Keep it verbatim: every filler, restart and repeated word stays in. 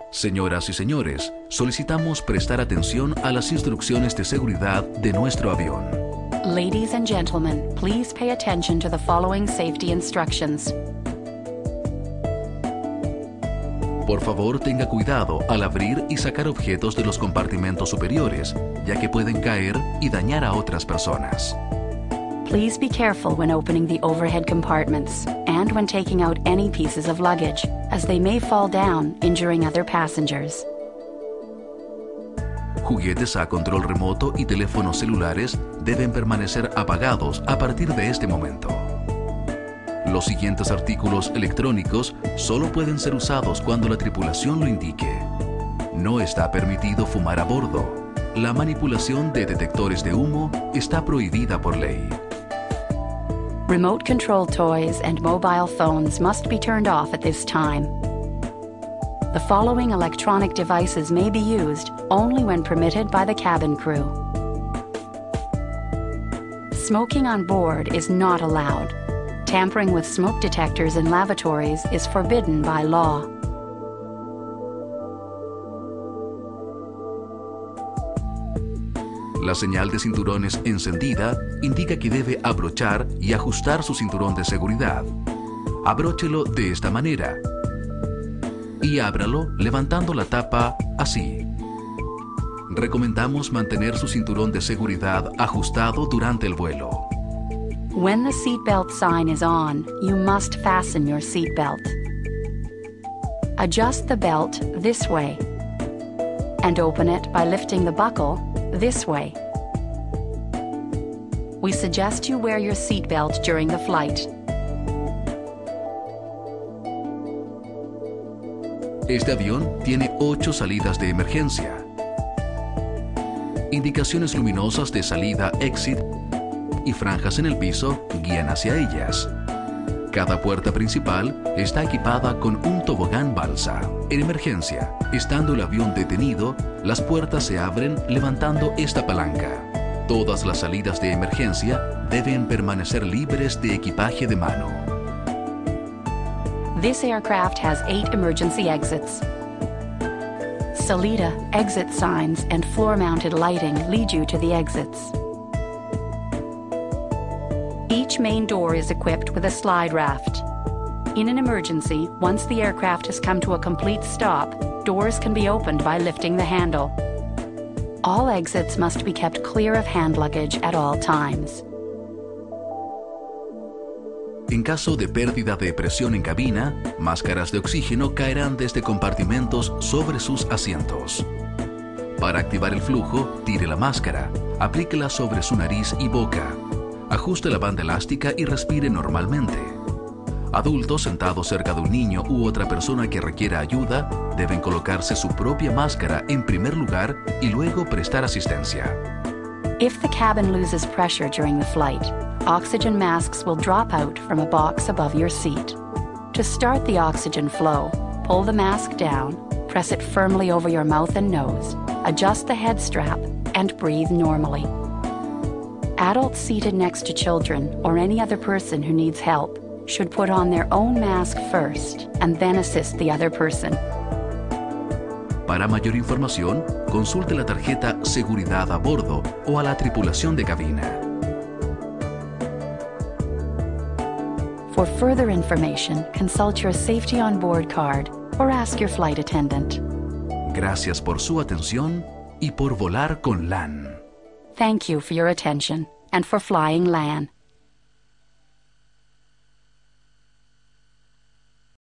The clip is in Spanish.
Señoras y señores, solicitamos prestar atención a las instrucciones de seguridad de nuestro avión. Ladies and gentlemen, please pay attention to the following safety instructions. Por favor, tenga cuidado al abrir y sacar objetos de los compartimentos superiores, ya que pueden caer y dañar a otras personas. Please be careful when opening the overhead compartments and when taking out any pieces of luggage, as they may fall down, injuring other passengers. Juguetes a control remoto y teléfonos celulares deben permanecer apagados a partir de este momento. Los siguientes artículos electrónicos solo pueden ser usados cuando la tripulación lo indique. No está permitido fumar a bordo. La manipulación de detectores de humo está prohibida por ley. Remote control toys and mobile phones must be turned off at this time. The following electronic devices may be used only when permitted by the cabin crew. Smoking on board is not allowed. Tampering with smoke detectors in lavatories is forbidden by law. La señal de cinturones encendida indica que debe abrochar y ajustar su cinturón de seguridad. Abróchelo de esta manera y ábralo levantando la tapa así. Recomendamos mantener su cinturón de seguridad ajustado durante el vuelo. When the seatbelt sign is on, you must fasten your seatbelt. Adjust the belt this way and open it by lifting the buckle this way. We suggest you wear your seatbelt during the flight. Este avión tiene ocho salidas de emergencia. Indicaciones luminosas de salida exit y franjas en el piso guían hacia ellas. Cada puerta principal está equipada con un tobogán balsa. En emergencia, estando el avión detenido, las puertas se abren levantando esta palanca. Todas las salidas de emergencia deben permanecer libres de equipaje de mano. This aircraft has eight emergency exits. Salida, exit signs, and floor-mounted lighting lead you to the exits. Each main door is equipped with a slide raft. In an emergency, once the aircraft has come to a complete stop, doors can be opened by lifting the handle. All exits must be kept clear of hand luggage at all times. En caso de pérdida de presión en cabina, máscaras de oxígeno caerán desde compartimentos sobre sus asientos. Para activar el flujo, tire la máscara, aplíquela sobre su nariz y boca. Ajuste la banda elástica y respire normalmente. Adultos sentados cerca de un niño u otra persona que requiera ayuda deben colocarse su propia máscara en primer lugar y luego prestar asistencia. If the cabin loses pressure during the flight, oxygen masks will drop out from a box above your seat. To start the oxygen flow, pull the mask down, press it firmly over your mouth and nose, adjust the head strap, and breathe normally. Adults seated next to children or any other person who needs help should put on their own mask first and then assist the other person. Para mayor información, consulte la tarjeta Seguridad a bordo o a la tripulación de cabina. For further information, consult your Safety on Board card or ask your flight attendant. Gracias por su atención y por volar con LAN. Thank you for your attention and for flying LAN.